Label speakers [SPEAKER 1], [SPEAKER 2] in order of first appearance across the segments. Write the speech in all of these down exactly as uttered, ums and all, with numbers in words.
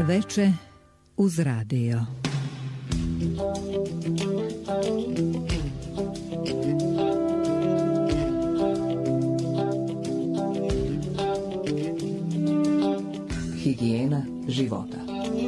[SPEAKER 1] Veče uz radio.
[SPEAKER 2] Higijena života.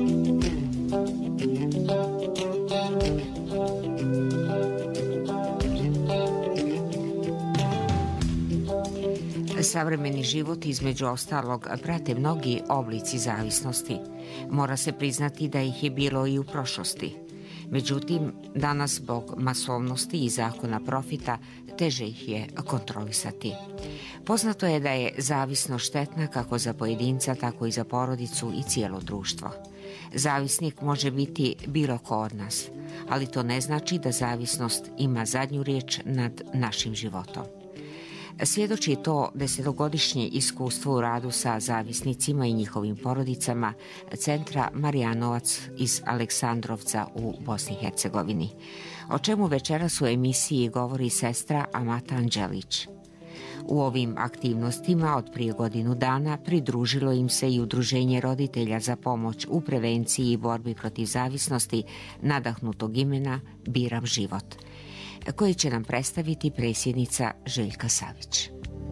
[SPEAKER 3] Savremeni život između ostalog prate mnogi oblici zavisnosti. Mora se priznati da ih je bilo i u prošlosti. Međutim, danas zbog masovnosti i zakona profita teže ih je kontrolisati. Poznato je da je zavisnost štetna kako za pojedinca, tako i za porodicu i cijelo društvo. Zavisnik može biti bilo ko od nas, ali to ne znači da zavisnost ima zadnju riječ nad našim životom. Svjedoči to desetogodišnje iskustvo u radu sa zavisnicima i njihovim porodicama centra Marijanovac iz Aleksandrovca u Bosni i Hercegovini, o čemu večeras u emisiji govori sestra Amata Anđelić. U ovim aktivnostima od prije godinu dana pridružilo im se i Udruženje roditelja za pomoć u prevenciji i borbi protiv zavisnosti nadahnutog imena Biram život, koji će nam predstaviti predsjednica Željka Savić.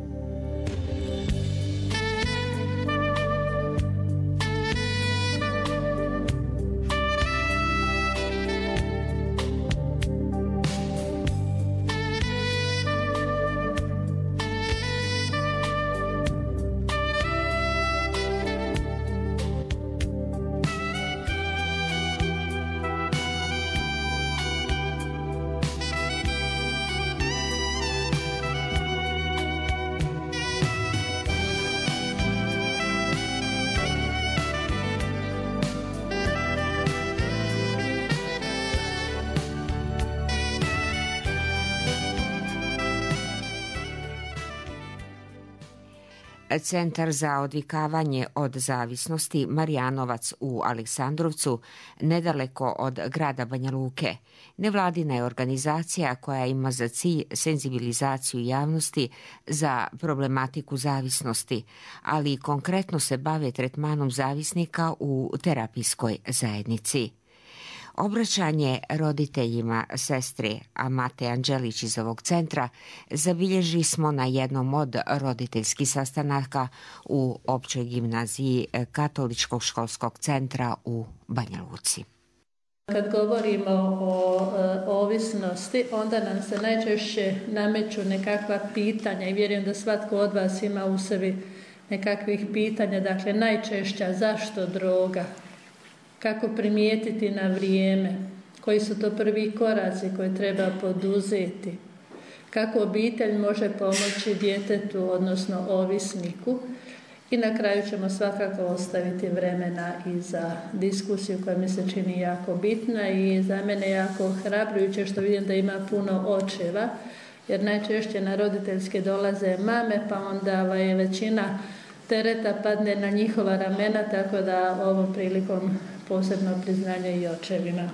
[SPEAKER 3] Centar za odvikavanje od zavisnosti Marijanovac u Aleksandrovcu, nedaleko od grada Banja Luke, nevladina je organizacija koja ima za cilj senzibilizaciju javnosti za problematiku zavisnosti, ali konkretno se bave tretmanom zavisnika u terapijskoj zajednici. Obraćanje roditeljima sestre Amate Anđelić iz ovog centra zabilježi smo na jednom od roditeljskih sastanaka u općoj gimnaziji Katoličkog školskog centra u Banja Luci.
[SPEAKER 4] Kad govorimo o e, ovisnosti, onda nam se najčešće nameću nekakva pitanja i vjerujem da svatko od vas ima u sebi nekakvih pitanja. Dakle, najčešća zašto droga? Kako primijetiti na vrijeme, koji su to prvi koraci koje treba poduzeti, kako obitelj može pomoći djetetu, odnosno ovisniku. I na kraju ćemo svakako ostaviti vremena i za diskusiju koja mi se čini jako bitna i za mene jako ohrabrujuće što vidim da ima puno očeva, jer najčešće na roditeljske dolaze mame, pa onda je većina tereta padne na njihova ramena, tako da ovom prilikom posebno priznanje i očevima.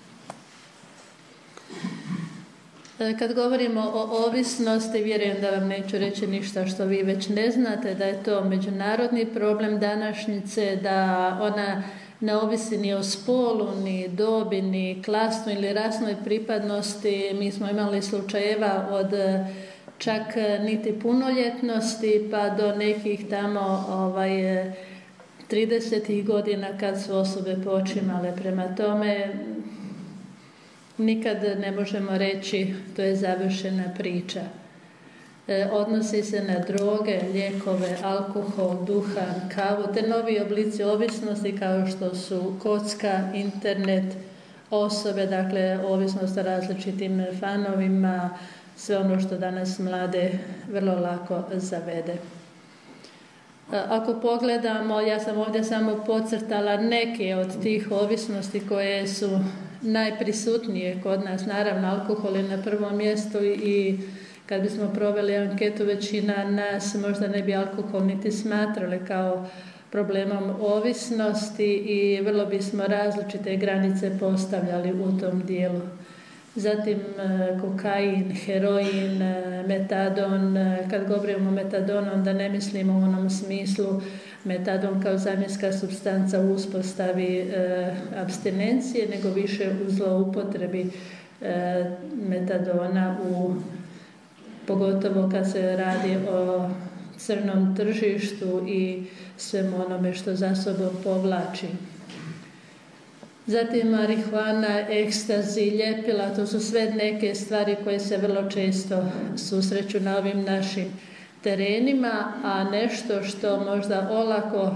[SPEAKER 4] Kad govorimo o ovisnosti, vjerujem da vam neću reći ništa što vi već ne znate, da je to međunarodni problem današnjice, da ona ne ovisi ni o spolu, ni dobi, ni klasnoj ili rasnoj pripadnosti. Mi smo imali slučajeva od čak niti punoljetnosti pa do nekih tamo ovaj, tridesetih godina kad su osobe počimale. Prema tome, nikad ne možemo reći to je završena priča. E, odnosi se na droge, lijekove, alkohol, duhan, kavu, te novi oblici ovisnosti kao što su kocka, internet, osobe, dakle ovisnost o različitim fanovima, sve ono što danas mlade vrlo lako zavede. Ako pogledamo, ja sam ovdje samo podcrtala neke od tih ovisnosti koje su najprisutnije kod nas. Naravno, alkohol je na prvom mjestu i kad bismo proveli anketu, većina nas možda ne bi alkohol niti smatrali kao problemom ovisnosti i vrlo bismo različite granice postavljali u tom dijelu. zatim kokain, heroin, metadon. Kad govorimo o metadonu, onda ne mislimo u onom smislu metadon kao zamjenska supstanca u uspostavi e, abstinencije, nego više u zloupotrebi e, metadona, u, pogotovo kad se radi o crnom tržištu i svemu onome što za sobom povlači. Zatim marihuana, ekstazi, ljepila, to su sve neke stvari koje se vrlo često susreću na ovim našim terenima, a nešto što možda olako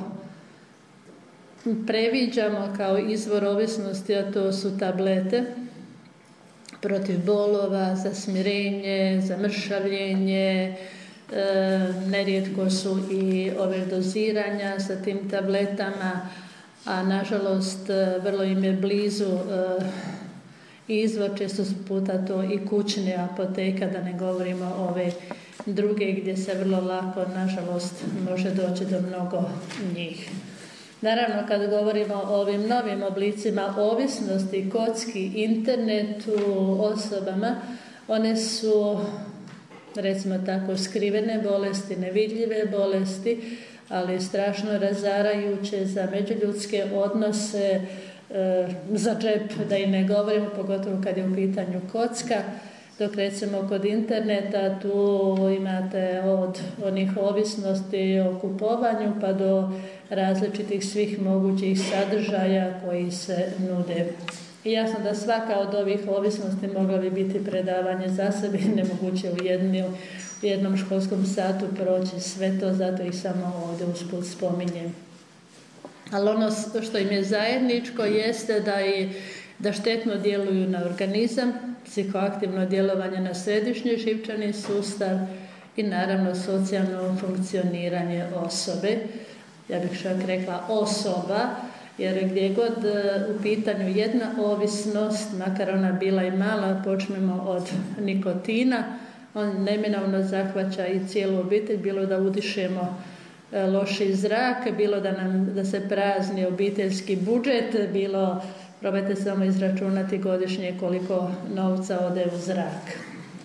[SPEAKER 4] previđamo kao izvor ovisnosti, a to su tablete protiv bolova, za smirenje, za mršavljenje, e, nerijetko su i ove doziranja sa tim tabletama, a nažalost vrlo im je blizu e, izvor, često su puta to i kućne apoteka, da ne govorimo ove druge gdje se vrlo lako, nažalost, može doći do mnogo njih. Naravno, kad govorimo o ovim novim oblicima ovisnosti, kocki, internetu, osobama, one su, recimo tako, skrivene bolesti, nevidljive bolesti, ali strašno razarajuće za međuljudske odnose, e, za džep, da i ne govorimo, pogotovo kad je u pitanju kocka. Dok recimo kod interneta tu imate od onih ovisnosti o kupovanju pa do različitih svih mogućih sadržaja koji se nude. I jasno da svaka od ovih ovisnosti mogla bi biti predavanje za sebe, nemoguće u jednom, u jednom školskom satu proći sve to, zato ih samo ovdje usput spominjem. Ali ono što im je zajedničko jeste da, i, da štetno djeluju na organizam, psihoaktivno djelovanje na središnji živčani sustav i naravno socijalno funkcioniranje osobe. Ja bih čak rekla osoba, jer gdje god u pitanju jedna ovisnost, makar ona bila i mala, počnemo od nikotina, on neminovno zahvaća i cijelu obitelj, bilo da udišemo loši zrak, bilo da nam da se prazni obiteljski budžet, bilo probajte samo izračunati godišnje koliko novca ode u zrak.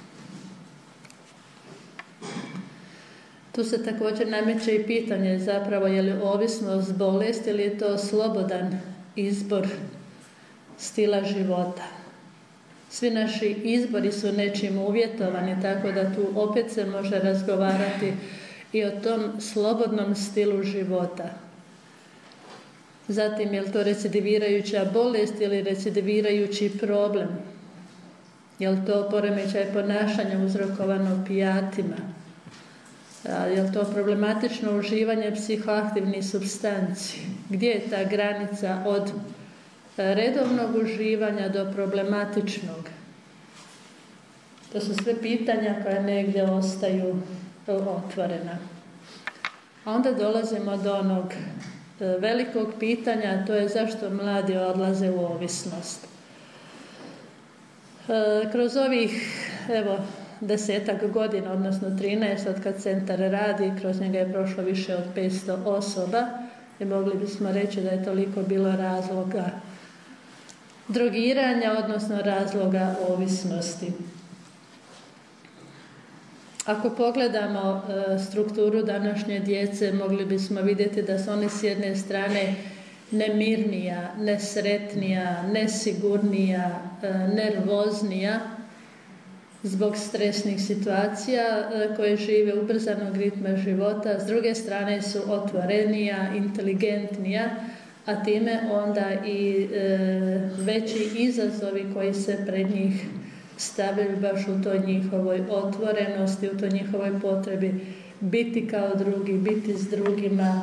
[SPEAKER 4] Tu se također nameće i pitanje zapravo je li ovisnost bolest ili je to slobodan izbor stila života. Svi naši izbori su nečim uvjetovani, tako da tu opet se može razgovarati i o tom slobodnom stilu života. Zatim, je li to recidivirajuća bolest ili recidivirajući problem? Je li to poremećaj ponašanja uzrokovano opijatima? Je li to problematično uživanje psihoaktivnih supstanci? Gdje je ta granica od redovnog uživanja do problematičnog? To su sve pitanja koja negdje ostaju otvorena. A onda dolazimo do onog velikog pitanja, a to je zašto mladi odlaze u ovisnost. Kroz ovih, evo, desetak godina, odnosno trinaest, od kad centar radi, kroz njega je prošlo više od petsto osoba i mogli bismo reći da je toliko bilo razloga drogiranja, odnosno razloga ovisnosti. Ako pogledamo strukturu današnje djece, mogli bismo vidjeti da su oni s jedne strane nemirnija, nesretnija, nesigurnija, nervoznija zbog stresnih situacija koje žive, ubrzanog ritma života. S druge strane su otvorenija, inteligentnija, a time onda i veći izazovi koji se pred njih stavljaju baš u toj njihovoj otvorenosti, u toj njihovoj potrebi biti kao drugi, biti s drugima.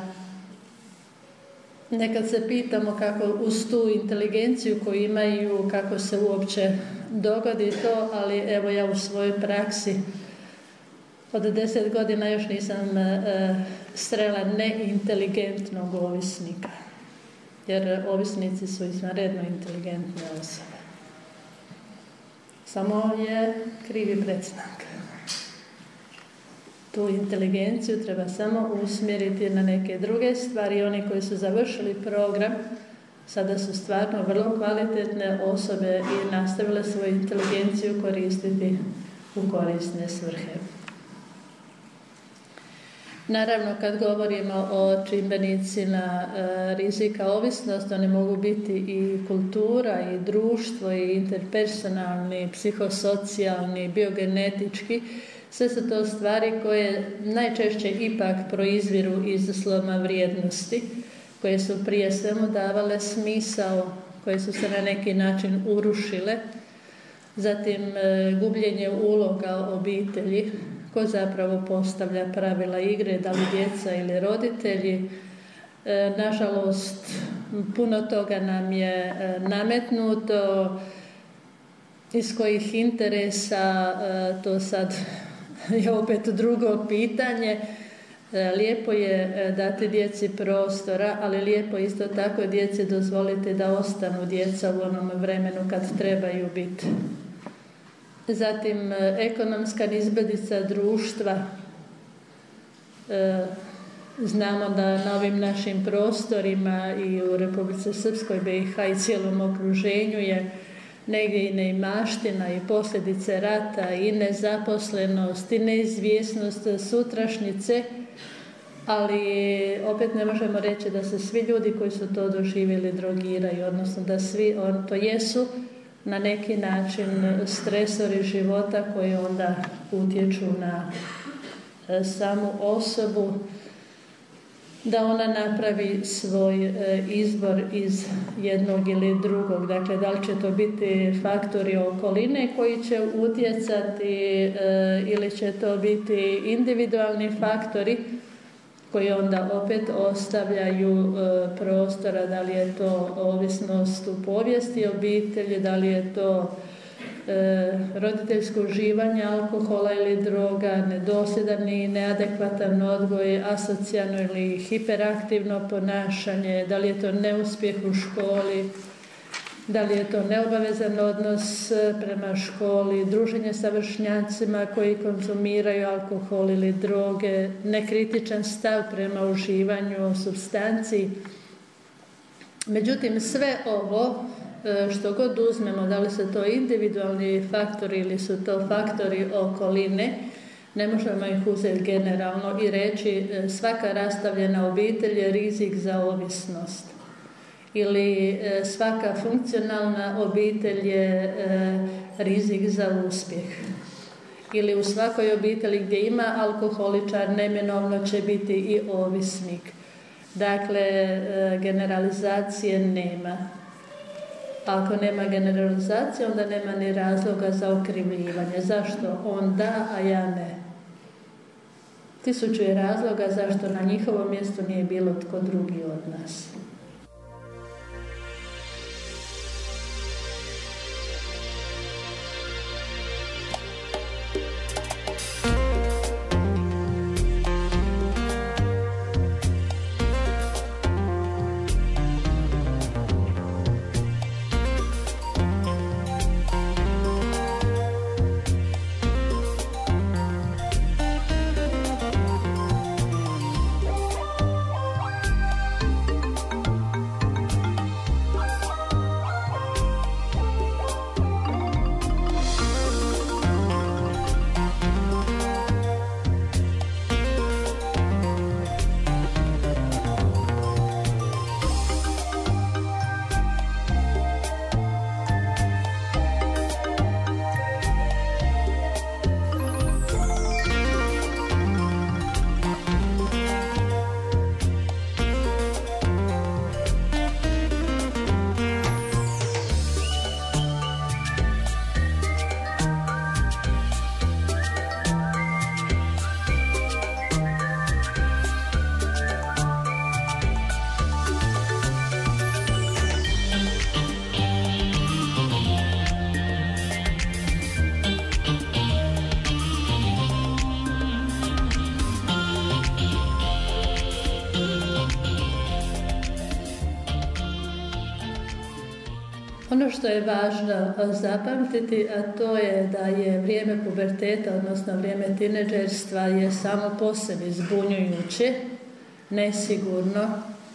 [SPEAKER 4] Nekad se pitamo kako uz tu inteligenciju koju imaju, kako se uopće dogodi to, ali evo ja u svojoj praksi od deset godina još nisam e, srela neinteligentnog ovisnika, jer ovisnici su izvanredno inteligentne osobe. Samo je krivi predznak. Tu inteligenciju treba samo usmjeriti na neke druge stvari. Oni koji su završili program Sada su stvarno vrlo kvalitetne osobe i nastavile svoju inteligenciju koristiti u korisne svrhe. Naravno, kad govorimo o čimbenicima e, rizika ovisnosti, oni mogu biti i kultura, i društvo, i interpersonalni, psihosocijalni, biogenetički. Sve su to stvari koje najčešće ipak proizviru iz sloma vrijednosti, koje su prije svemu davale smisao, koje su se na neki način urušile. Zatim e, gubljenje uloga obitelji, ko zapravo postavlja pravila igre, da li djeca ili roditelji. E, nažalost, puno toga nam je e, nametnuto, iz kojih interesa, e, to sad je opet drugo pitanje. E, lijepo je e, dati djeci prostora, ali lijepo isto tako djeci dozvoliti da ostanu djeca u onom vremenu kad trebaju biti. Zatim, ekonomska izbedica društva. E, znamo da na ovim našim prostorima i u Republici Srpskoj, B i H i cijelom okruženju je negdje i neimaština i posljedice rata i nezaposlenost i neizvjesnost sutrašnjice, ali opet ne možemo reći da se svi ljudi koji su to doživjeli drogiraju, odnosno da svi on, to jesu na neki način stresori života koji onda utječu na samu osobu, da ona napravi svoj izbor iz jednog ili drugog. Dakle, da li će to biti faktori okoline koji će utjecati ili će to biti individualni faktori koji onda opet ostavljaju e, prostora, da li je to ovisnost u povijesti obitelji, da li je to e, roditeljsko uživanje alkohola ili droga, nedosljedan i neadekvatan odgoj, asocijalno ili hiperaktivno ponašanje, da li je to neuspjeh u školi, da li je to neobavezan odnos prema školi, druženje sa vršnjacima koji konzumiraju alkohol ili droge, nekritičan stav prema uživanju supstanci. Međutim, sve ovo, što god uzmemo, da li su to individualni faktori ili su to faktori okoline, ne možemo ih uzeti generalno i reći svaka rastavljena obitelj je rizik za ovisnost. Ili svaka funkcionalna obitelj je e, rizik za uspjeh. Ili u svakoj obitelji gdje ima alkoholičar neminovno će biti i ovisnik. Dakle, e, generalizacije nema. Ako nema generalizacije, onda nema ni razloga za okrivljivanje. Zašto on da, a ja ne? Tisuću je razloga zašto na njihovom mjestu nije bilo tko drugi od nas. Ono što je važno zapamtiti, a to je da je vrijeme puberteta, odnosno vrijeme tinejdžerstva je samo po sebi zbunjujuće, nesigurno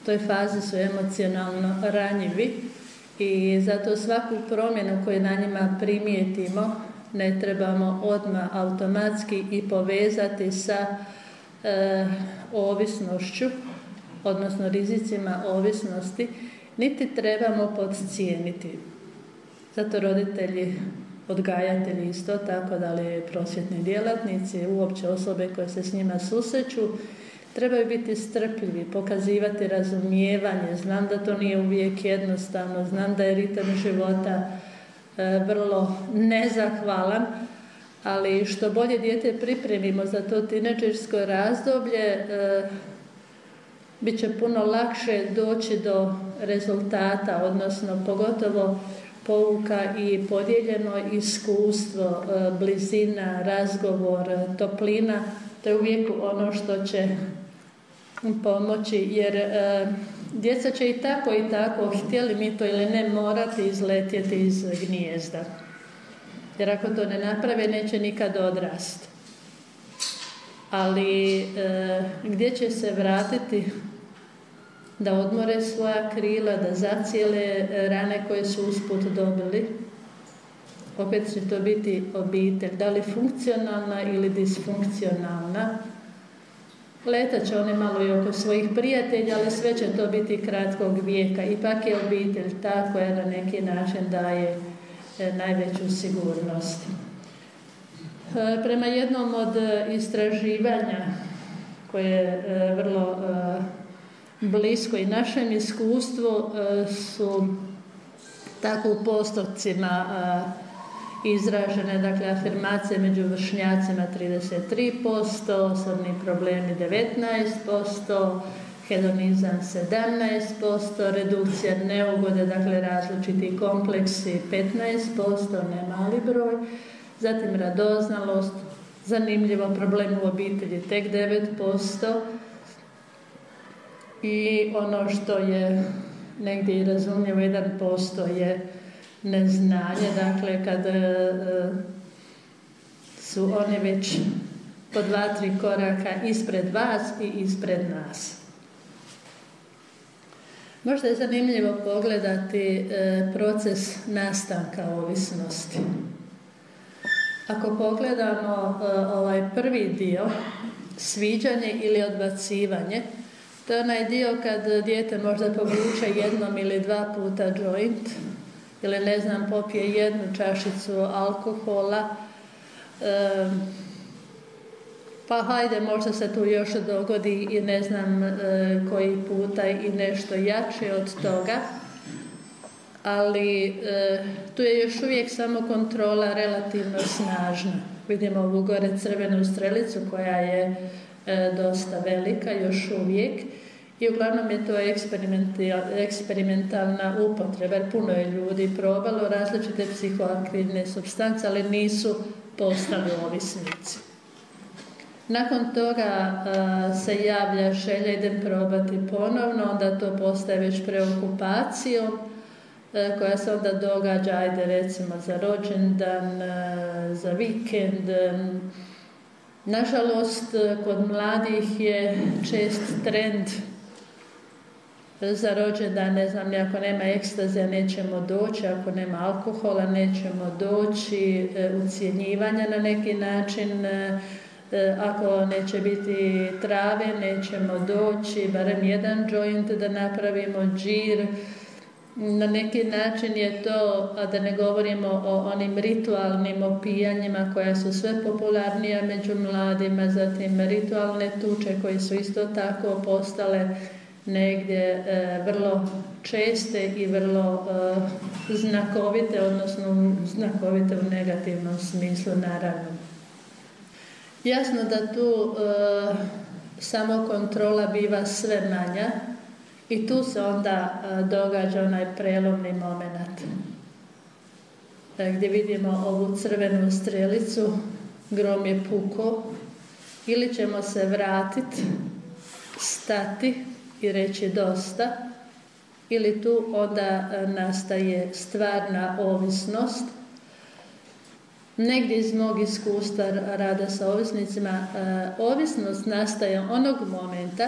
[SPEAKER 4] toj fazi su emocionalno ranjivi i zato svaku promjenu koju na njima primijetimo ne trebamo odmah automatski i povezati sa e, ovisnošću, odnosno rizicima ovisnosti, niti trebamo podcijeniti. Zato roditelji, odgajatelji isto tako, da li prosvjetni djelatnici, uopće osobe koje se s njima susreću, trebaju biti strpljivi, pokazivati razumijevanje. Znam da to nije uvijek jednostavno, znam da je ritam života e, vrlo nezahvalan, ali što bolje dijete pripremimo za to tinejdžersko razdoblje, e, bit će puno lakše doći do rezultata, odnosno pogotovo pouka i podijeljeno iskustvo, e, blizina, razgovor, toplina, to je uvijek ono što će pomoći, jer e, djeca će i tako i tako, htjeli mi to ili ne, morati izletjeti iz gnijezda. Jer ako to ne naprave, neće nikad odrasti. Ali e, gdje će se vratiti da odmore svoja krila, da zacijele rane koje su usput dobili? Opet će to biti obitelj, da li funkcionalna ili disfunkcionalna. Letat će one malo i oko svojih prijatelja, ali sve će to biti kratkog vijeka. Ipak je obitelj ta koja na neki način daje e, najveću sigurnost. E, prema jednom od istraživanja koje je e, vrlo e, blisko i našem iskustvu, e, su tako u postotcima e, izražene, dakle, afirmacije među vršnjacima trideset tri posto, osobni problemi devetnaest posto, hedonizam sedamnaest posto, redukcija neugode, dakle različiti kompleksi petnaest posto, ne mali broj, zatim radoznalost, zanimljivo problem u obitelji tek devet posto i ono što je negdje i razumljivo jedan posto je neznanje, dakle kad e, su oni već po dva, tri koraka ispred vas i ispred nas. Možda je zanimljivo pogledati e, proces nastanka ovisnosti. Ako pogledamo e, ovaj prvi dio, sviđanje ili odbacivanje, to je onaj dio kad dijete možda povuče jednom ili dva puta joint, ili ne znam, popije jednu čašicu alkohola, e, pa hajde, možda se tu još dogodi i ne znam e, koji puta i nešto jače od toga, ali e, tu je još uvijek samo kontrola relativno snažna. Vidimo ovu gore crvenu strelicu koja je e, dosta velika još uvijek. I uglavnom je to eksperimentalna upotreba, jer puno je ljudi probalo različite psihoaktivne supstance, ali nisu postali ovisnici. Nakon toga a, se javlja želja, idem probati ponovno, onda to postaje već preokupacijom, a, koja se onda događa, ajde recimo za rođendan, a, za vikend. Nažalost, kod mladih je čest trend za rođendan, ne znam, ako nema ekstazija nećemo doći, ako nema alkohola nećemo doći, ucjenjivanja na neki način, ako neće biti trave nećemo doći, barem jedan joint da napravimo džir. Na neki način je to, a da ne govorimo o onim ritualnim opijanjima koja su sve popularnija među mladima, zatim ritualne tuče koje su isto tako postale negdje e, vrlo česte i vrlo e, znakovite, odnosno znakovite u negativnom smislu, naravno. Jasno da tu e, samo kontrola biva sve manja i tu se onda e, događa onaj prelomni moment e, gdje vidimo ovu crvenu strelicu, grom je puko, ili ćemo se vratiti, stati i reći dosta, ili tu onda nastaje stvarna ovisnost. Negdje iz mog iskustva rada sa ovisnicima, ovisnost nastaje onog momenta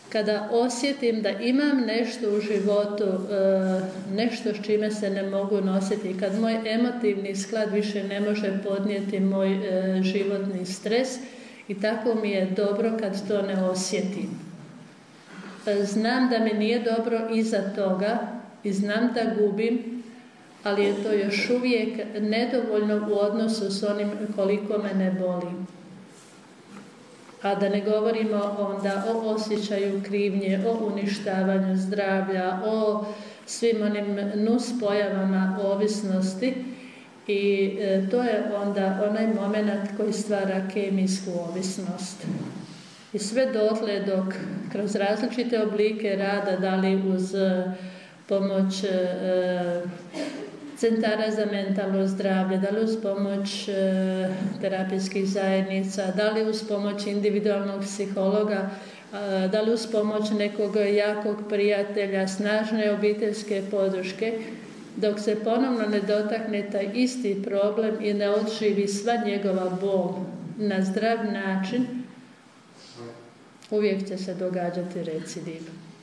[SPEAKER 4] Kada osjetim da imam nešto u životu, nešto s čime se ne mogu nositi, kad moj emotivni sklad više ne može podnijeti moj životni stres, i tako mi je dobro kad to ne osjetim. Znam da mi nije dobro iza toga i znam da gubim, ali je to još uvijek nedovoljno u odnosu s onim koliko me ne boli. A da ne govorimo onda o osjećaju krivnje, o uništavanju zdravlja, o svim onim nuspojavama ovisnosti, i e, to je onda onaj moment koji stvara kemijsku ovisnost. I sve dotle dok kroz različite oblike rada, da li uz pomoć e, centara za mentalno zdravlje, da li uz pomoć e, terapijskih zajednica, da li uz pomoć individualnog psihologa, e, da li uz pomoć nekog jakog prijatelja, snažne obiteljske podrške, dok se ponovno ne dotakne taj isti problem i ne odživi sva njegova bol na zdrav način, uvijek će se događati recidiv.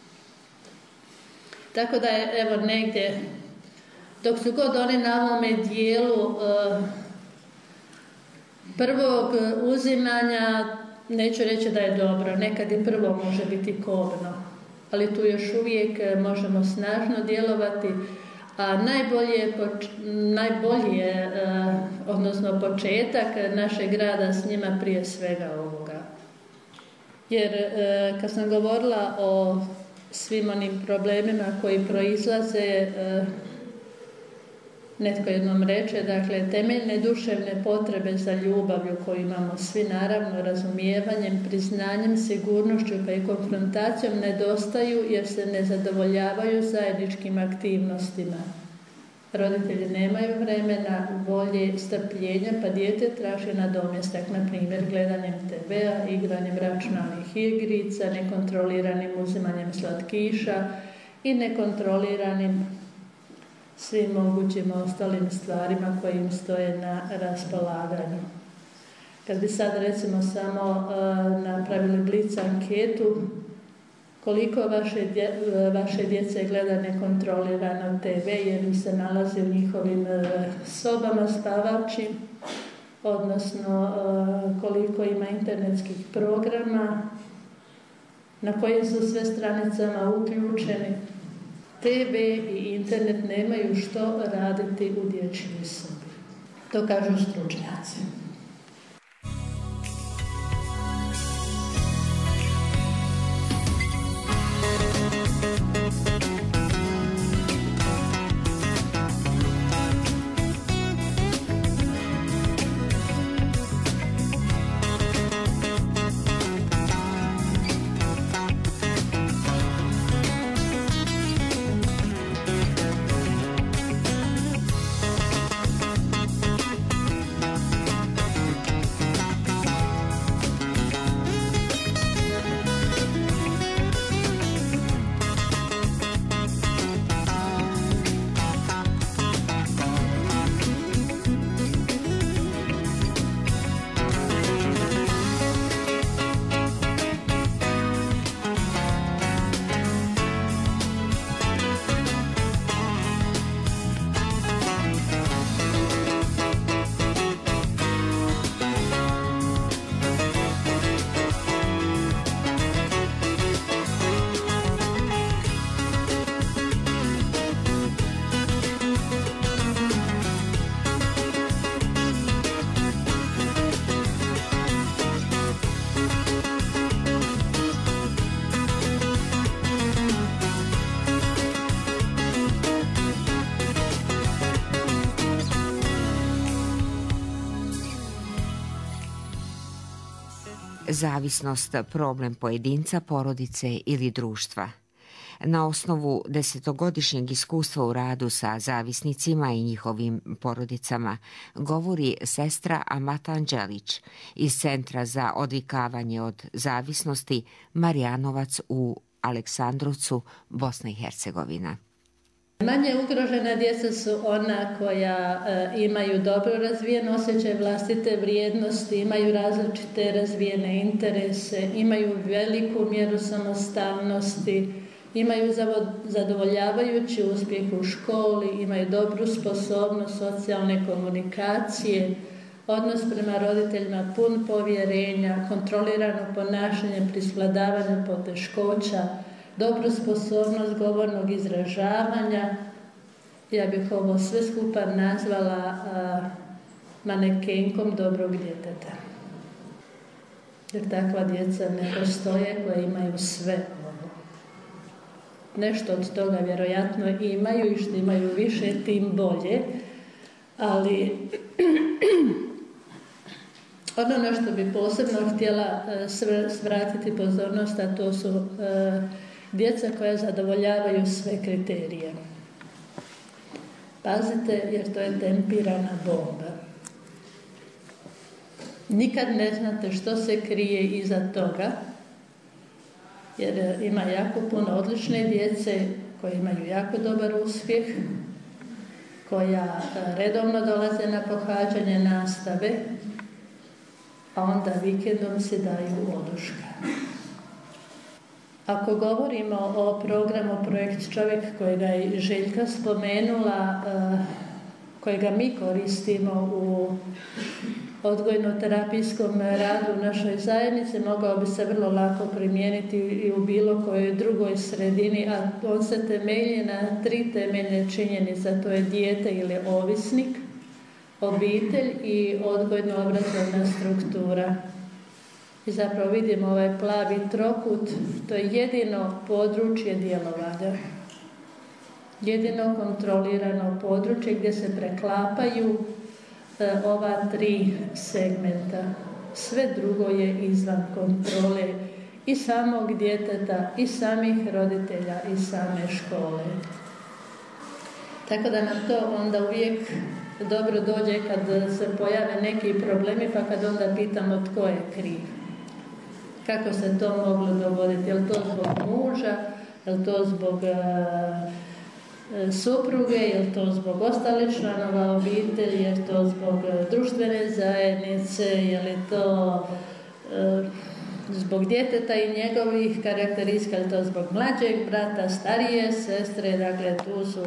[SPEAKER 4] Tako da je, evo, negdje, dok su god oni na ovome dijelu uh, prvog uzimanja, neću reći da je dobro, nekad i prvo može biti kobno, ali tu još uvijek možemo snažno djelovati, a najbolje je, poč- najbolji je uh, odnosno početak našeg rada s njima prije svega ovoga. Jer uh, kad sam govorila o svim onim problemima koji proizlaze, uh, netko jednom reče, dakle, temeljne duševne potrebe za ljubavlju koju imamo svi, naravno, razumijevanjem, priznanjem, sigurnošću pa i konfrontacijom nedostaju jer se ne zadovoljavaju zajedničkim aktivnostima. Roditelji nemaju vremena, volje, strpljenja, pa dijete traži nadomjestak, na primjer gledanjem te vea, igranjem računalnih igrica, nekontroliranim uzimanjem slatkiša i nekontroliranim svim mogućim ostalim stvarima koje im stoje na raspolaganju. Kad bi sad recimo samo uh, napravili blic anketu, koliko vaše, dje, vaše djece gleda nekontrolirano te ve jer im se nalazi u njihovim uh, sobama spavačim, odnosno uh, koliko ima internetskih programa, na kojim su sve stranicama uključeni. te ve i internet nemaju što raditi u dječjoj sobi. To kažu stručnjaci.
[SPEAKER 3] Zavisnost problem pojedinca, porodice ili društva. Na osnovu desetogodišnjeg iskustva u radu sa zavisnicima i njihovim porodicama govori sestra Amata Anđelić iz Centra za odvikavanje od zavisnosti Marijanovac u Aleksandrovcu, Bosna i Hercegovina.
[SPEAKER 4] Manje ugrožena djeca su ona koja e, imaju dobro razvijen osjećaj vlastite vrijednosti, imaju različite razvijene interese, imaju veliku mjeru samostalnosti, imaju zadovoljavajući uspjeh u školi, imaju dobru sposobnost socijalne komunikacije, odnos prema roditeljima pun povjerenja, kontrolirano ponašanje pri svladavanju poteškoća, dobru sposobnost govornog izražavanja. Ja bih ovo sve skupa nazvala a, manekenkom dobrog djeteta. Jer takva djeca ne postoje koja imaju sve ovo. Nešto od toga vjerojatno imaju i što imaju više, tim bolje. Ali ono na što bi posebno htjela svratiti pozornost, a to su uh, djeca koja zadovoljavaju sve kriterije. Pazite, jer to je tempirana bomba. Nikad ne znate što se krije iza toga, jer ima jako puno odlične djece koje imaju jako dobar uspjeh, koja redovno dolaze na pohađanje nastave, a onda vikendom se daju oduška. Ako govorimo o programu Projekt Čovjek kojega je Željka spomenula, kojega mi koristimo u odgojno-terapijskom radu u našoj zajednici, mogao bi se vrlo lako primijeniti i u bilo kojoj drugoj sredini, a on se temelji na tri temeljne činjenice, to je dijete ili ovisnik, obitelj i odgojno-obrazovna struktura. I zapravo vidimo ovaj plavi trokut, to je jedino područje djelovanja. Jedino kontrolirano područje gdje se preklapaju e, ova tri segmenta. Sve drugo je izvan kontrole i samog djeteta, i samih roditelja, i same škole. Tako da nam to onda uvijek dobro dođe kad se pojave neki problemi, pa kad onda pitamo tko je kriv. Kako se to moglo dogoditi? Je li to zbog muža? Je li to zbog uh, supruge? Je li to zbog ostalih članova obitelji? Je li to zbog društvene zajednice? Je li to uh, zbog djeteta i njegovih karakteristika? Je li to zbog mlađeg brata, starije sestre? Dakle, tu su...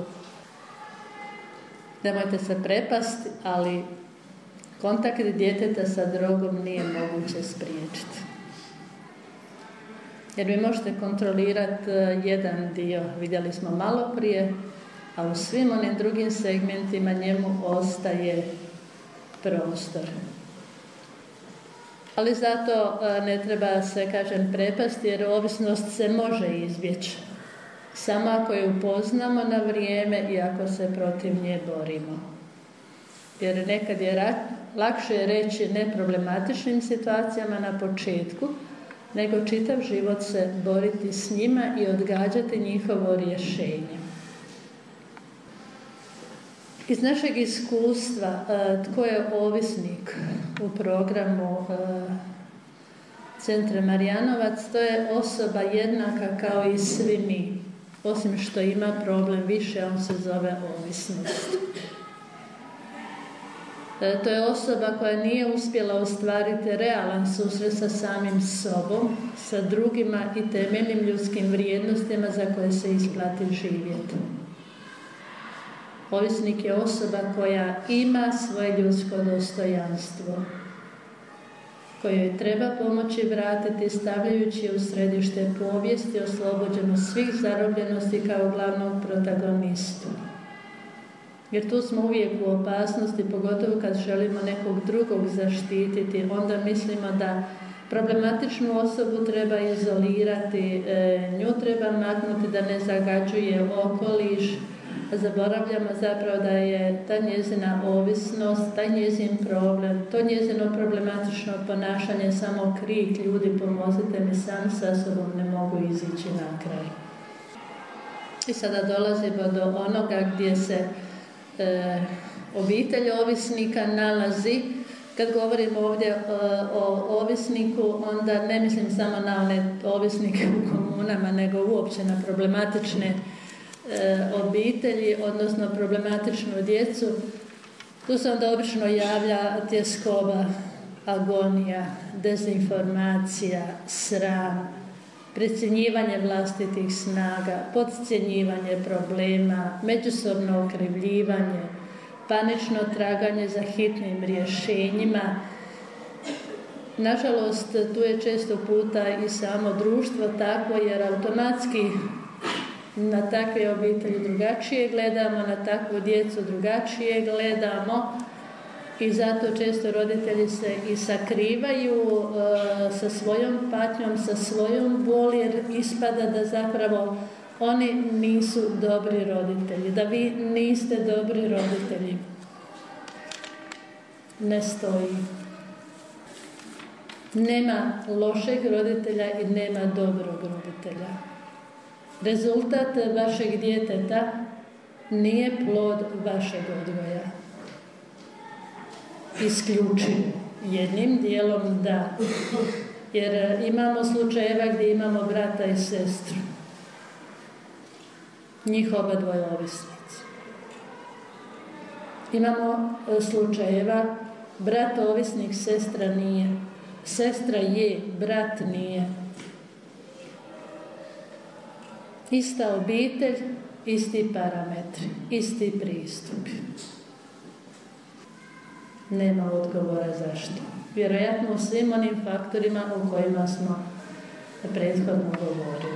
[SPEAKER 4] Nemojte se prepasti, ali kontakt djeteta sa drogom nije moguće spriječiti. Jer vi možete kontrolirati jedan dio, vidjeli smo malo prije, a u svim onim drugim segmentima njemu ostaje prostor. Ali zato ne treba se, kažem, prepasti, jer ovisnost se može izbjeći. Samo ako je upoznamo na vrijeme i ako se protiv nje borimo. Jer nekad je lakše reći neproblematičnim situacijama na početku, nego čitav život se boriti s njima i odgađati njihovo rješenje. Iz našeg iskustva, tko je ovisnik u programu Centra Marjanovac, to je osoba jednaka kao i svi mi, osim što ima problem više, on se zove ovisnost. To je osoba koja nije uspjela ostvariti realan susret sa samim sobom, sa drugima i temeljnim ljudskim vrijednostima za koje se isplati živjeti. Ovisnik je osoba koja ima svoje ljudsko dostojanstvo, kojoj treba pomoći vratiti stavljajući u središte povijesti oslobođeno svih zarobljenosti kao glavnog protagonistu. Jer tu smo uvijek u opasnosti, pogotovo kad želimo nekog drugog zaštititi, onda mislimo da problematičnu osobu treba izolirati, nju treba maknuti da ne zagađuje okoliš, a zaboravljamo zapravo da je ta njezina ovisnost, taj njezin problem, to njezino problematično ponašanje samo krik, ljudi pomozite mi, sam sa sobom ne mogu izići na kraj. I sada dolazimo do onoga gdje se E, obitelj ovisnika nalazi. Kad govorimo ovdje e, o ovisniku, onda ne mislim samo na one ovisnike u komunama, nego uopće na problematične e, obitelji, odnosno problematičnu djecu, tu se onda obično javlja tjeskoba, agonija, dezinformacija, sram, precjenjivanje vlastitih snaga, podcjenjivanje problema, međusobno okrivljivanje, panično traganje za hitnim rješenjima. Nažalost, tu je često puta i samo društvo takvo, jer automatski na takve obitelji drugačije gledamo, na takvu djecu drugačije gledamo i zato često roditelji se i sakrivaju e, sa svojom patnjom, sa svojom boli, jer ispada da zapravo oni nisu dobri roditelji, da vi niste dobri roditelji. Ne stoji. Nema lošeg roditelja i nema dobrog roditelja. Rezultat vašeg djeteta nije plod vašeg odgoja. Isključivo. Jednim dijelom da. Jer imamo slučajeva gdje imamo brata i sestru. Njih oba dvoje ovisnici. Imamo slučajeva brat ovisnik, sestra nije. Sestra je, brat nije. Ista obitelj, isti parametri, isti pristup. Nema odgovora zašto. Vjerojatno u svim onim faktorima o kojima smo prethodno govorili.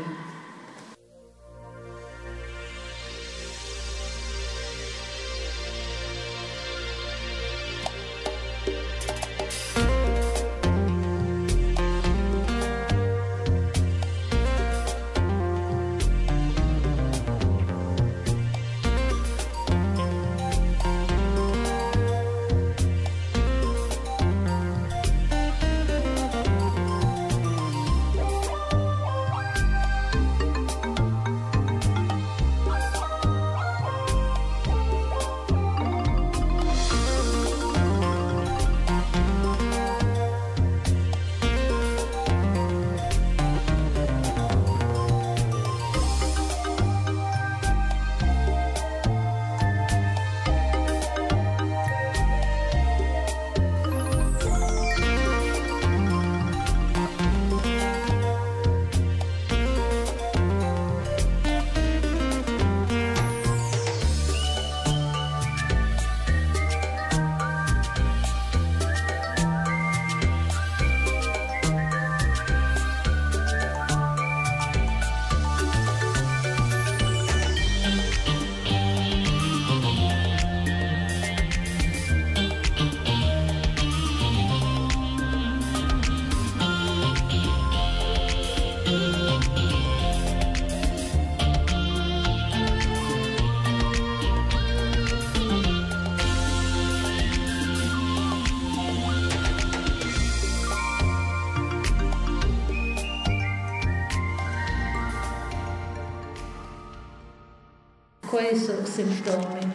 [SPEAKER 4] Koji su simptomi?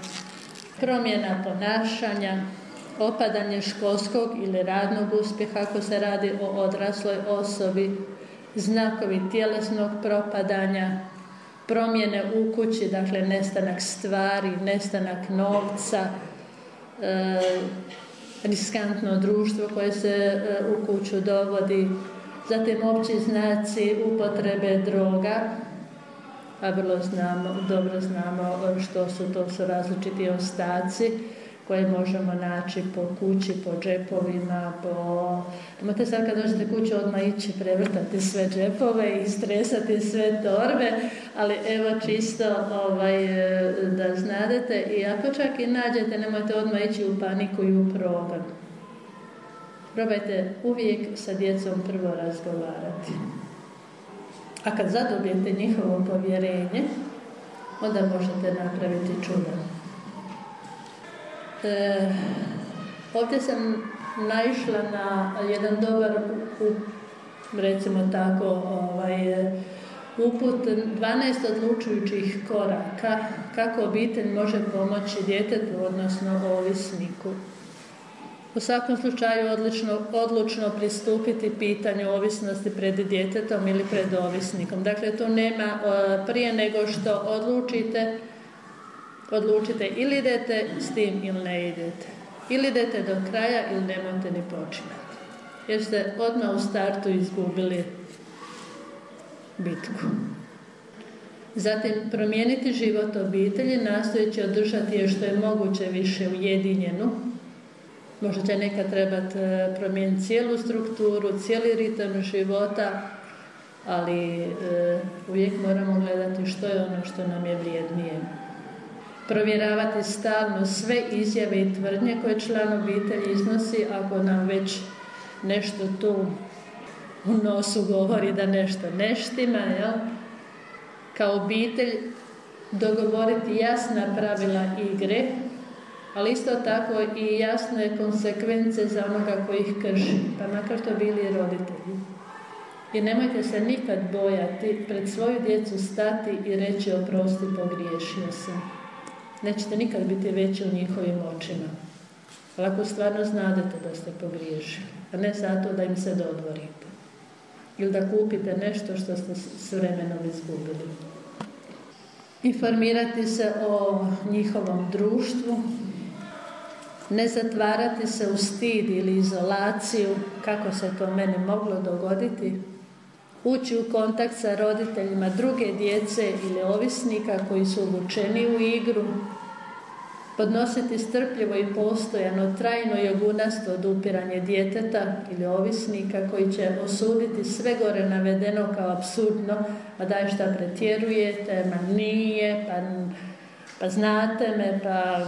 [SPEAKER 4] Promjena ponašanja, opadanje školskog ili radnog uspjeha ako se radi o odrasloj osobi, znakovi tjelesnog propadanja, promjene u kući, dakle nestanak stvari, nestanak novca, e, riskantno društvo koje se e, u kuću dovodi, zatim opći znaci upotrebe droga, a vrlo znamo, dobro znamo što su, to su različiti ostaci koje možemo naći po kući, po džepovima, po... Imate sad kad dođete kuću odmah ići prevrtati sve džepove i stresati sve torbe, ali evo čisto ovaj, da znadete, i ako čak i nađete, nemojte odmah ići u paniku i u progon. Probajte uvijek sa djecom prvo razgovarati. A kad zadobijete njihovo povjerenje, onda možete napraviti čuda. E, ovdje sam naišla na jedan dobar, recimo tako, ovaj, uput dvanaest odlučujućih koraka kako obitelj može pomoći djetetu, odnosno ovisniku. U svakom slučaju odlično, odlučno pristupiti pitanju ovisnosti pred djetetom ili pred ovisnikom. Dakle, tu nema prije nego što odlučite, odlučite ili idete s tim ili ne idete. Ili idete do kraja ili nemojte ni počinati. Jer ste odmah u startu izgubili bitku. Zatim, promijeniti život obitelji, nastojeći održati je što je moguće više ujedinjenu. Možda će nekad trebati promijeniti cijelu strukturu, cijeli ritam života, ali e, uvijek moramo gledati što je ono što nam je vrijednije. Provjeravati stalno sve izjave i tvrdnje koje član obitelji iznosi ako nam već nešto tu u nosu govori da nešto ne štima, jel? Kao obitelj dogovoriti jasna pravila igre, ali isto tako i jasne konsekvence za onoga koji ih krši, pa makar to bili roditelji. I nemojte se nikad bojati pred svoju djecu stati i reći oprosti, pogriješio sam. Nećete nikad biti veći u njihovim očima. Ali ako stvarno znadete da ste pogriješili, a ne zato da im se dodvorite. Ili da kupite nešto što ste s vremenom izgubili. Informirati se o njihovom društvu, ne zatvarati se u stid ili izolaciju, kako se to meni moglo dogoditi, ući u kontakt sa roditeljima druge djece ili ovisnika koji su uvučeni u igru, podnositi strpljivo i postojano, trajno i ogunasto odupiranje djeteta ili ovisnika koji će osuditi sve gore navedeno kao apsurdno, pa daj šta pretjerujete, ma nije, pa, pa znate me, pa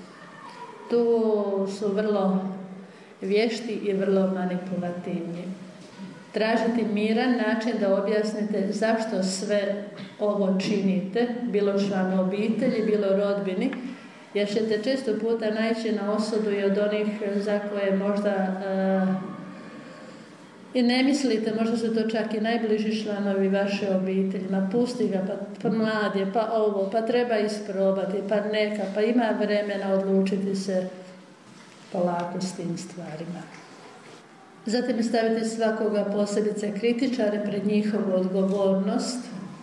[SPEAKER 4] tu su vrlo vješti i vrlo manipulativni. Tražiti miran način da objasnite zašto sve ovo činite, bilo članu obitelji, bilo rodbini, jer ćete često puta naići na osudu i od onih za koje možda uh, i ne mislite, možda su to čak i najbliži članovi vaše obitelji, ma pusti ga, pa, pa mlad je, pa ovo, pa treba isprobati, pa neka, pa ima vremena odlučiti se polako s tim stvarima. Zatim staviti svakoga posebice kritičare pred njihovu odgovornost,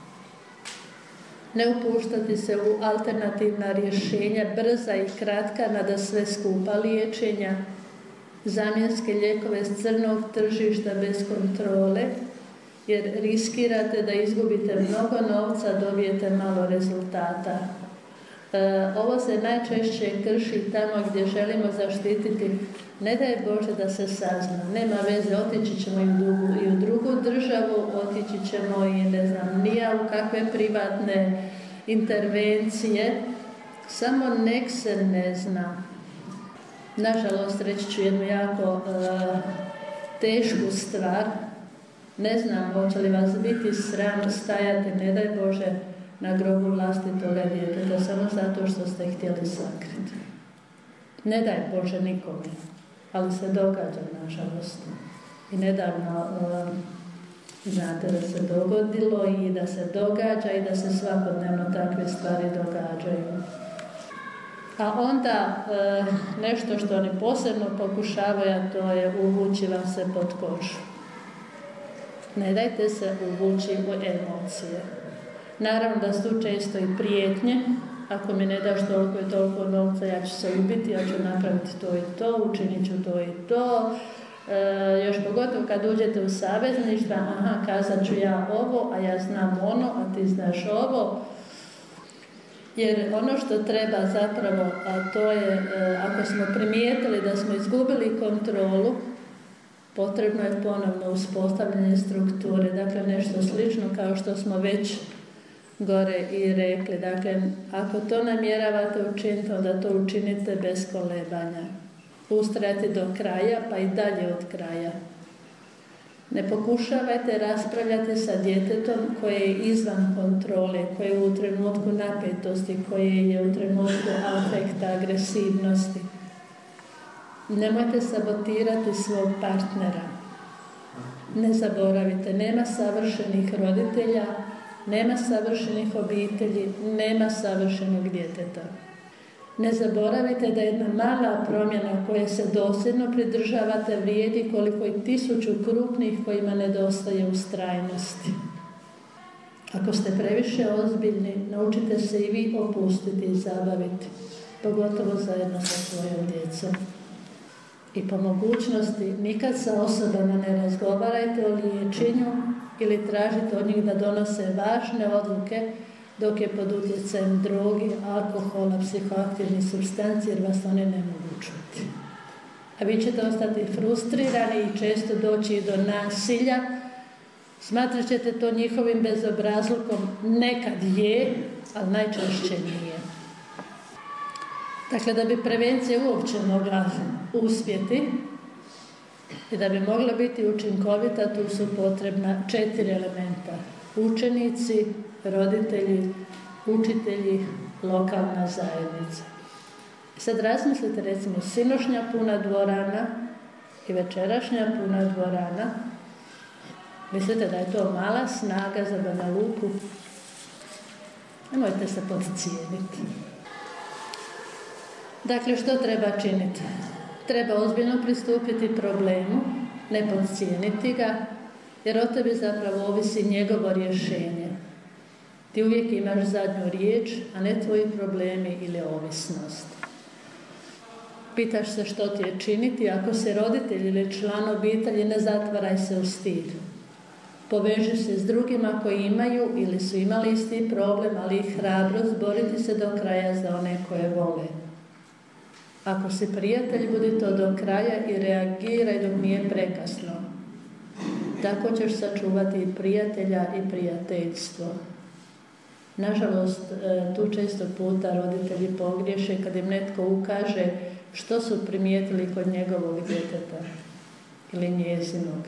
[SPEAKER 4] ne upuštati se u alternativna rješenja, brza i kratka nada sve skupa liječenja, zamjenske lijekove s crnog tržišta bez kontrole, jer riskirate da izgubite mnogo novca, dobijete malo rezultata. E, ovo se najčešće krši tamo gdje želimo zaštititi, ne daj Bože da se sazna, nema veze, otići ćemo i u drugu, i u drugu državu, otići ćemo i ne znam, nija u kakve privatne intervencije, samo nek se ne zna. Nažalost, reći ću jednu jako uh, tešku stvar, ne znam hoće li vas biti sram stajati, ne daj Bože, na grobu vlastitoga djeteta, samo zato što ste htjeli sakriti. Ne daj Bože nikome, ali se događa, nažalost. I nedavno, uh, znate da se dogodilo i da se događa i da se svakodnevno takve stvari događaju. A onda e, nešto što oni posebno pokušavaju, a to je uvući vam se pod kožu. Ne dajte se uvući u emocije. Naravno da su često i prijetnje. Ako mi ne daš toliko i toliko novca, ja ću se ubiti, ja ću napraviti to i to, učinit ću to i to. E, još pogotovo kad uđete u savezništva, aha, kazat ću ja ovo, a ja znam ono, a ti znaš ovo. Jer ono što treba zapravo, a to je, ako smo primijetili da smo izgubili kontrolu, potrebno je ponovno uspostavljanje strukture, dakle nešto slično kao što smo već gore i rekli. Dakle, ako to namjeravate učiniti, onda to učinite bez kolebanja. Ustrajati do kraja, pa i dalje od kraja. Ne pokušavajte raspravljati sa djetetom koje je izvan kontrole, koje je u trenutku napetosti, koje je u trenutku afekta, agresivnosti. Nemojte sabotirati svog partnera. Ne zaboravite, nema savršenih roditelja, nema savršenih obitelji, nema savršenog djeteta. Ne zaboravite da jedna mala promjena koje se dosljedno pridržavate vrijedi koliko i tisuću krupnih kojima nedostaje ustrajnosti. Ako ste previše ozbiljni, naučite se i vi opustiti i zabaviti, pogotovo zajedno sa svojom djecom. I po mogućnosti nikad sa osobama ne razgovarajte o liječenju ili tražite od njih da donose važne odluke dok je pod utjecajem drogi, alkohola, psihoaktivnih supstanci jer vas oni ne mogu čuti. A vi ćete ostati frustrirani i često doći do nasilja. Smatrat ćete to njihovim bezobrazlukom, nekad je, ali najčešće nije. Dakle, da bi prevencija uopće mogla uspjeti i da bi mogla biti učinkovita, tu su potrebna četiri elementa. Učenici, roditelji, učitelji, lokalna zajednica. Sad razmislite, recimo, sinošnja puna dvorana i večerašnja puna dvorana. Mislite da je to mala snaga za Banja Luku? Nemojte se podcijeniti. Dakle, što treba činiti? Treba ozbiljno pristupiti problemu, ne podcijeniti ga, jer o tebi zapravo ovisi njegovo rješenje. Ti uvijek imaš zadnju riječ, a ne tvoji problemi ili ovisnost. Pitaš se što ti je činiti, ako se roditelj ili član obitelji, ne zatvaraj se u stid. Poveži se s drugima koji imaju ili su imali isti problem, ali i hrabrost boriti se do kraja za one koje vole. Ako si prijatelj, budi to do kraja i reagiraj dok nije prekasno. Tako ćeš sačuvati i prijatelja i prijateljstvo. Nažalost, tu često puta roditelji pogriješe kad im netko ukaže što su primijetili kod njegovog djeteta ili njezinog.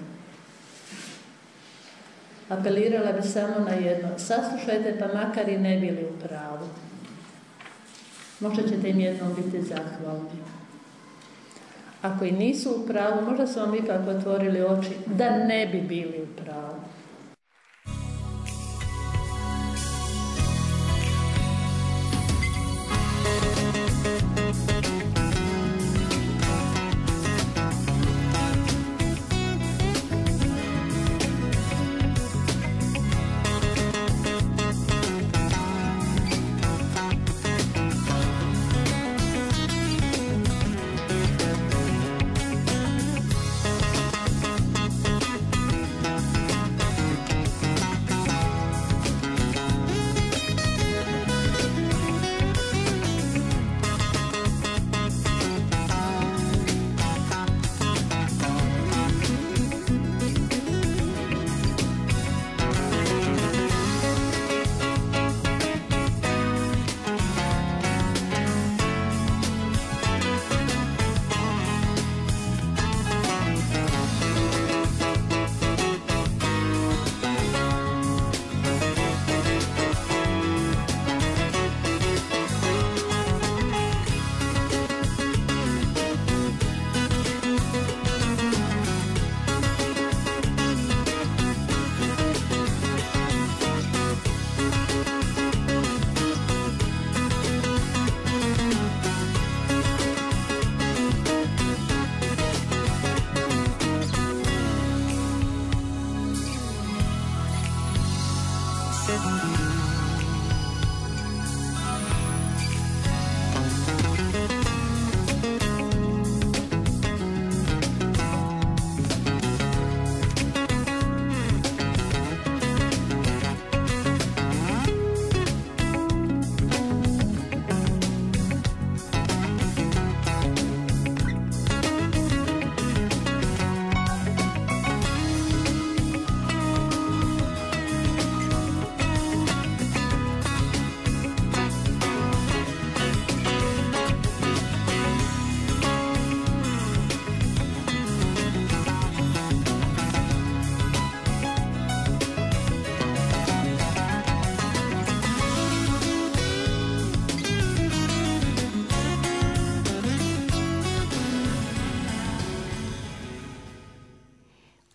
[SPEAKER 4] Apelirala bi samo na jedno. Saslušajte pa makar i ne bili u pravu. Možda ćete im jednom biti zahvalni. Ako i nisu u pravu, možda su vam ipak otvorili oči da ne bi bili u pravu.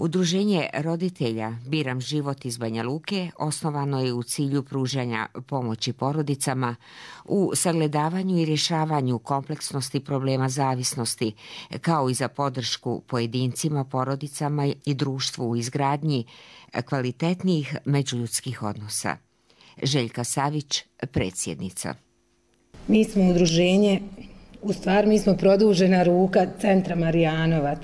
[SPEAKER 3] Udruženje roditelja Biram život iz Banja Luke osnovano je u cilju pružanja pomoći porodicama u sagledavanju i rješavanju kompleksnosti problema zavisnosti, kao i za podršku pojedincima, porodicama i društvu u izgradnji kvalitetnijih međuljudskih odnosa. Željka Savić, predsjednica.
[SPEAKER 2] Mi smo udruženje, u stvari mi smo produžena ruka Centra Marijanovac.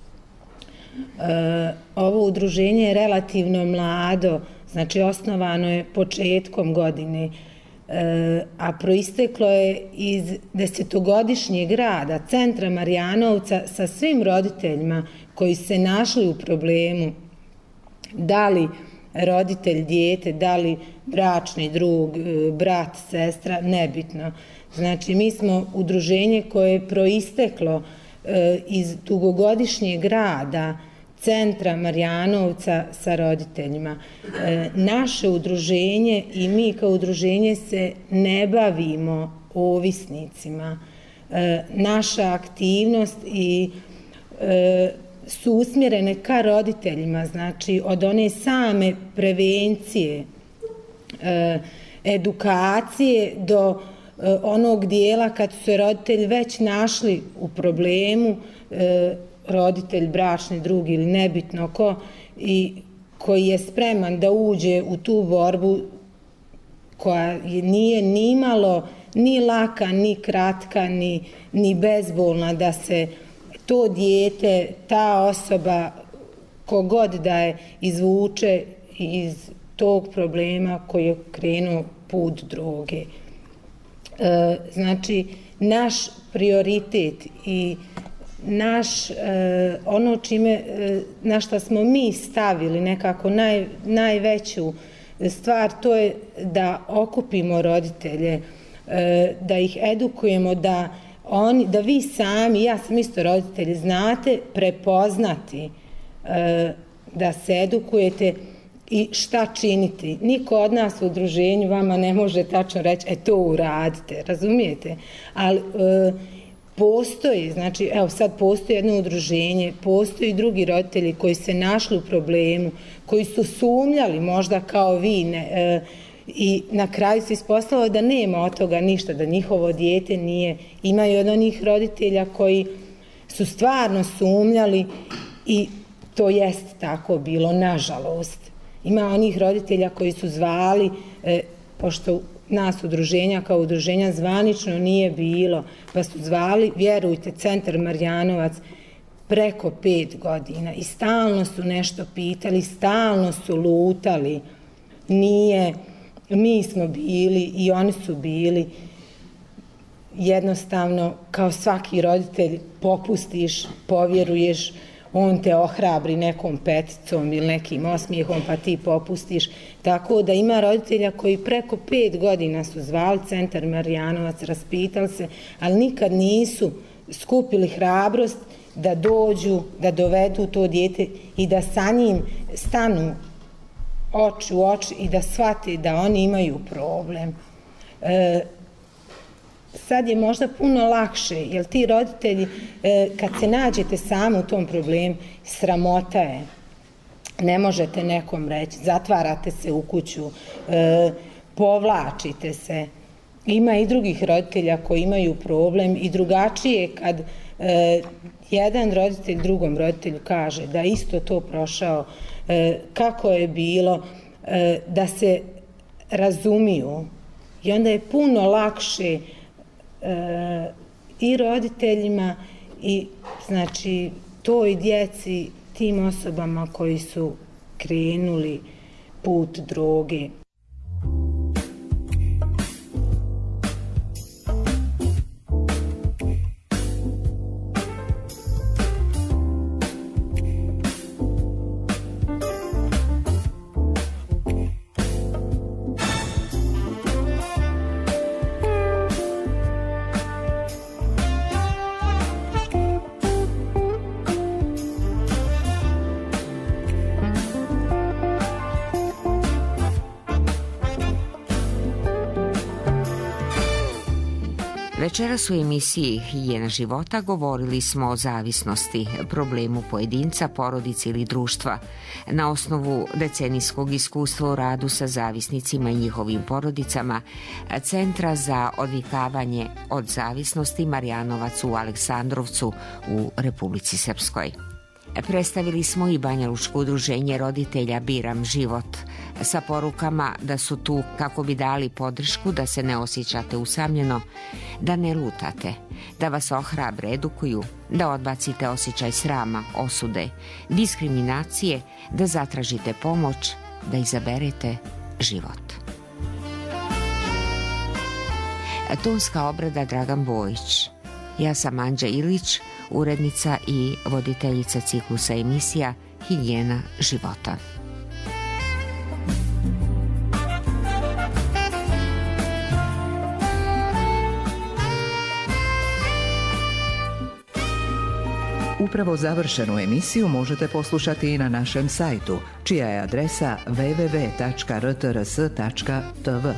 [SPEAKER 2] E, ovo udruženje je relativno mlado, znači osnovano je početkom godine, e, a proisteklo je iz desetogodišnjeg rada Centra Marijanovca sa svim roditeljima koji se našli u problemu, da li roditelj dijete, da li bračni drug, brat, sestra, nebitno. Znači, mi smo udruženje koje je proisteklo e, iz dugogodišnjeg rada Centra Marijanovca sa roditeljima. E, naše udruženje i mi kao udruženje se ne bavimo ovisnicima. E, naša aktivnost i e, su usmjerene ka roditeljima, znači od one same prevencije, e, edukacije do e, onog dijela kad su se roditelji već našli u problemu, e, roditelj, bračni drug ili nebitno ko, i koji je spreman da uđe u tu borbu koja nije ni malo ni laka, ni kratka, ni, ni bezbolna, da se to dijete, ta osoba, kogod da je, izvuče iz tog problema koji je krenuo put droge. E, znači, naš prioritet i naš, e, ono čime, e, na što smo mi stavili nekako naj, najveću stvar, to je da okupimo roditelje, e, da ih edukujemo, da Oni, da vi sami, ja sam isto roditelji, znate prepoznati, e, da se edukujete i šta činiti. Niko od nas u udruženju vama ne može tačno reći, e to uradite, razumijete? Ali e, postoji, znači, evo sad postoji jedno udruženje, postoji drugi roditelji koji se našli u problemu, koji su sumnjali možda kao vi, ne, e, i na kraju se ispostavilo da nema od toga ništa, da njihovo dijete nije. Imaju od onih roditelja koji su stvarno sumnjali i to jest tako bilo, nažalost. Ima onih roditelja koji su zvali, e, pošto nas udruženja kao udruženja zvanično nije bilo, pa su zvali, vjerujte, Centar Marijanovac preko pet godina i stalno su nešto pitali, stalno su lutali, nije... Mi smo bili i oni su bili, jednostavno kao svaki roditelj popustiš, povjeruješ, on te ohrabri nekom peticom ili nekim osmijehom pa ti popustiš. Tako da ima roditelja koji preko pet godina su zvali Centar Marijanovac, raspitali se, ali nikad nisu skupili hrabrost da dođu, da dovedu to dijete i da sa njim stanu oči u oči i da shvate da oni imaju problem. E, sad je možda puno lakše, jer ti roditelji, e, kad se nađete sami u tom problemu, sramota je. Ne možete nekom reći, zatvarate se u kuću, e, povlačite se. Ima i drugih roditelja koji imaju problem i drugačije kad e, jedan roditelj drugom roditelju kaže da isto to prošao, kako je bilo, da se razumiju. I onda je puno lakše i roditeljima i znači toj djeci, tim osobama koji su krenuli put droge.
[SPEAKER 3] Večeras u emisiji Higijena života govorili smo o zavisnosti, problemu pojedinca, porodice ili društva. Na osnovu decenijskog iskustva u radu sa zavisnicima i njihovim porodicama Centra za odvikavanje od zavisnosti Marjanovac u Aleksandrovcu u Republici Srpskoj. Predstavili smo i Banjalučko udruženje roditelja Biram život sa porukama da su tu kako bi dali podršku da se ne osjećate usamljeno, da ne lutate, da vas ohrabre, edukuju, da odbacite osjećaj srama, osude, diskriminacije, da zatražite pomoć, da izaberete život. Tonska obrada Dragan Bojić. Ja sam Anđa Ilić, urednica i voditeljica ciklusa emisija Higijena života.
[SPEAKER 1] Upravo završenu emisiju možete poslušati i na našem sajtu, čija je adresa w w w tačka r t r s tačka t v.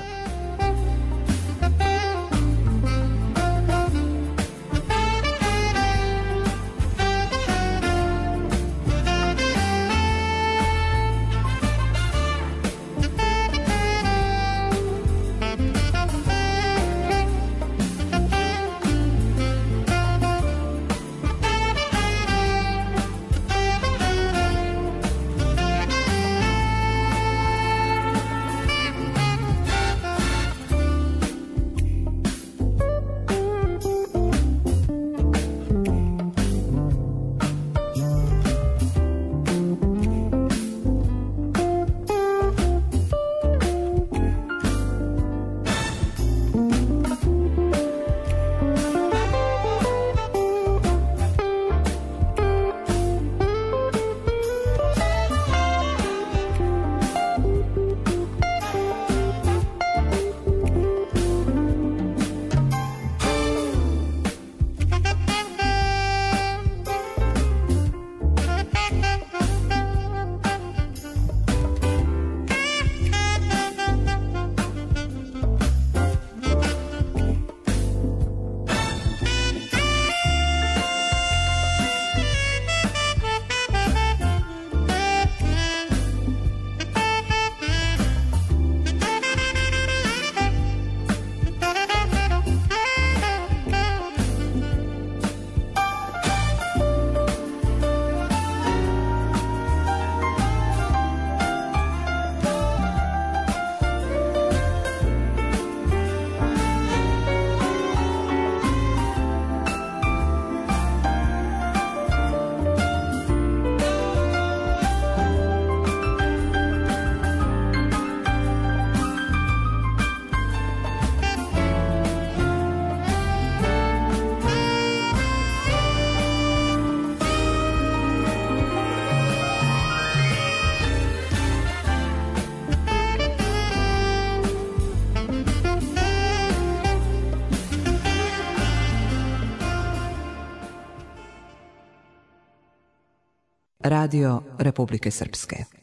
[SPEAKER 1] Radio Republike Srpske.